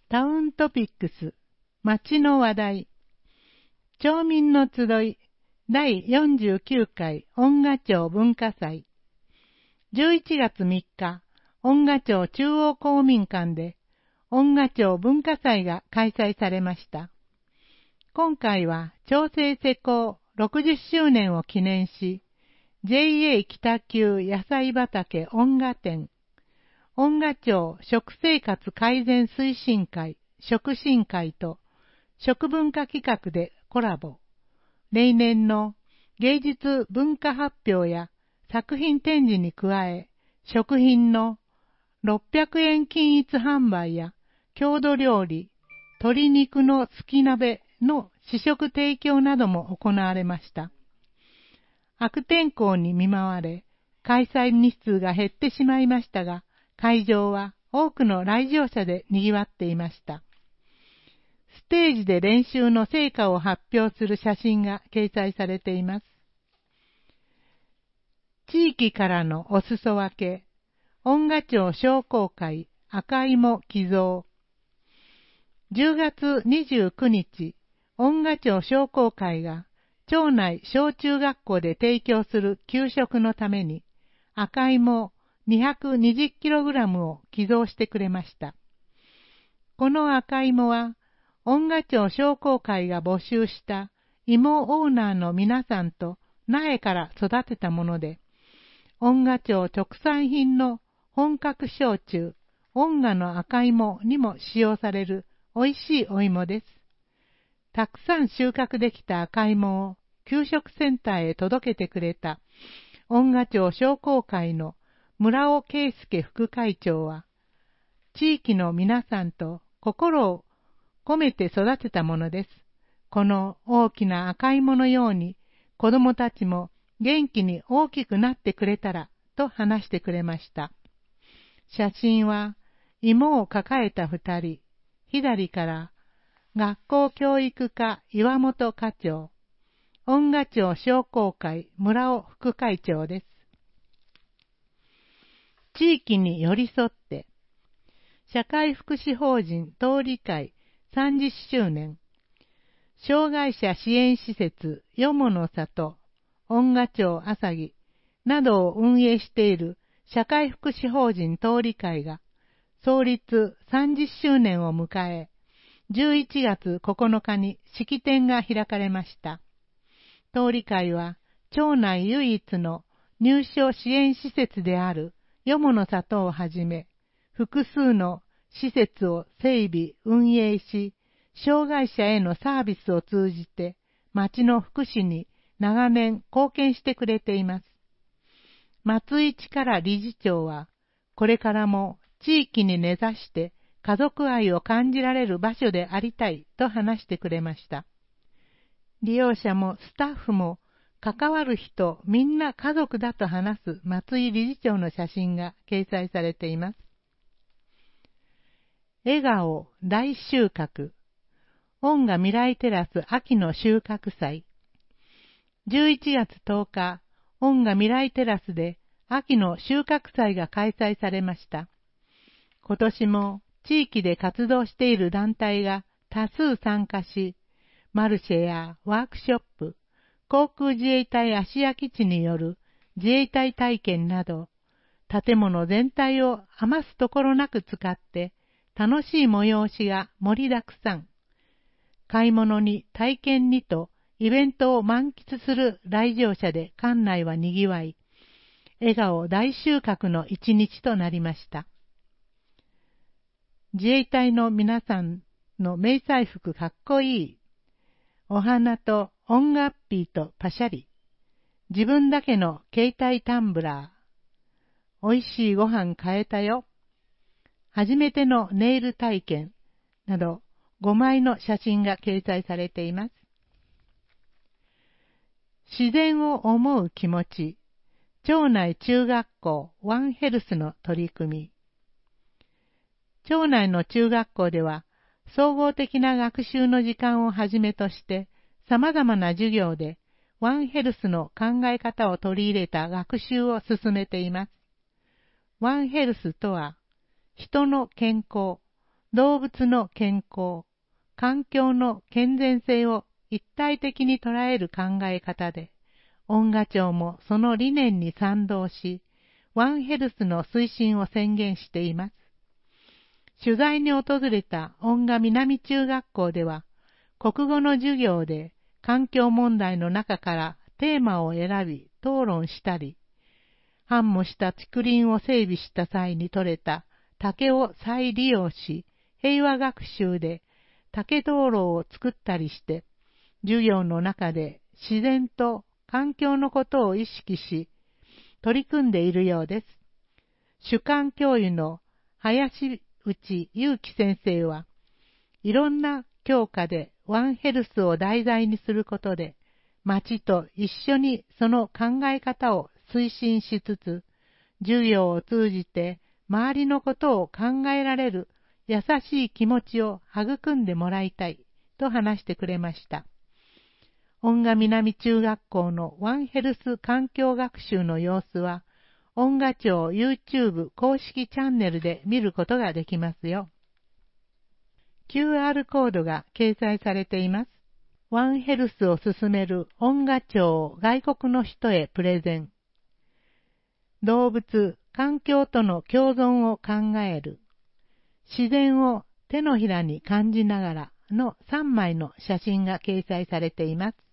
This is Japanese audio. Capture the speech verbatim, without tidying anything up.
タウントピックス、町の話題、町民の集い、だいよんじゅうきゅうかい恩賀町文化祭。じゅういちがつみっか、恩賀町中央公民館で、恩賀町文化祭が開催されました。今回は、町政施行ろくじゅっしゅうねんを記念し、ジェイエー 北急野菜畑恩賀展、恩賀町食生活改善推進会、食進会と食文化企画でコラボ。例年の芸術文化発表や作品展示に加え、食品のろっぴゃくえん均一販売や郷土料理、鶏肉のすき鍋の試食提供なども行われました。悪天候に見舞われ、開催日数が減ってしまいましたが、会場は多くの来場者で賑わっていました。ステージで練習の成果を発表する写真が掲載されています。地域からのお裾分け、恩賀町商工会赤芋寄贈。じゅうがつにじゅうくにち、恩賀町商工会が町内小中学校で提供する給食のために赤芋にひゃくにじゅっキログラムを寄贈してくれました。この赤芋は、恩賀町商工会が募集した芋オーナーの皆さんと苗から育てたもので、恩賀町特産品の本格焼酎、恩賀の赤芋にも使用される美味しいお芋です。たくさん収穫できた赤芋を給食センターへ届けてくれた恩賀町商工会の村尾圭介副会長は、地域の皆さんと心を込めて育てたものです。この大きな赤芋のように子供たちも元気に大きくなってくれたらと話してくれました。写真は芋を抱えた二人、左から学校教育課岩本課長、恩賀町商工会村尾副会長です。地域に寄り添って、社会福祉法人通り会さんじゅっしゅうねん、障害者支援施設よもの里、恩賀町あさぎなどを運営している社会福祉法人通り会が創立さんじゅっしゅうねんを迎え、じゅういちがつここのかに式典が開かれました。通り会は町内唯一の入所支援施設であるよもの里をはじめ、複数の施設を整備、運営し、障害者へのサービスを通じて、町の福祉に長年貢献してくれています。松井力理事長は、これからも地域に根ざして家族愛を感じられる場所でありたいと話してくれました。利用者もスタッフも関わる人みんな家族だと話す松井理事長の写真が掲載されています。笑顔大収穫、恩賀未来テラス秋の収穫祭。じゅういちがつとおか、恩賀未来テラスで秋の収穫祭が開催されました。今年も地域で活動している団体が多数参加し、マルシェやワークショップ、航空自衛隊芦屋基地による自衛隊体験など、建物全体を余すところなく使って楽しい催しが盛りだくさん。買い物に体験にとイベントを満喫する来場者で館内は賑わい、笑顔大収穫の一日となりました。自衛隊の皆さんの迷彩服かっこいい。お花と音楽ピーとパシャリ。自分だけの携帯タンブラー。おいしいご飯買えたよ。初めてのネイル体験などごまいの写真が掲載されています。自然を思う気持ち。町内中学校ワンヘルスの取り組み。町内の中学校では総合的な学習の時間をはじめとして様々な授業でワンヘルスの考え方を取り入れた学習を進めています。ワンヘルスとは人の健康、 動物の健康、環境の健全性を一体的に捉える考え方で、恩賀町もその理念に賛同し、ワンヘルスの推進を宣言しています。取材に訪れた恩賀南中学校では、国語の授業で環境問題の中からテーマを選び討論したり、繁茂した竹林を整備した際に採れた竹を再利用し、平和学習で竹灯籠を作ったりして、授業の中で自然と環境のことを意識し、取り組んでいるようです。主幹教諭の林内祐樹先生は、いろんな教科でワンヘルスを題材にすることで、町と一緒にその考え方を推進しつつ、授業を通じて周りのことを考えられる優しい気持ちを育んでもらいたいと話してくれました。恩賀南中学校のワンヘルス環境学習の様子は、恩賀町 YouTube 公式チャンネルで見ることができますよ。キューアール コードが掲載されています。ワンヘルスを進める恩賀町外国の人へプレゼン。動物、環境との共存を考える。自然を手のひらに感じながらのさんまいの写真が掲載されています。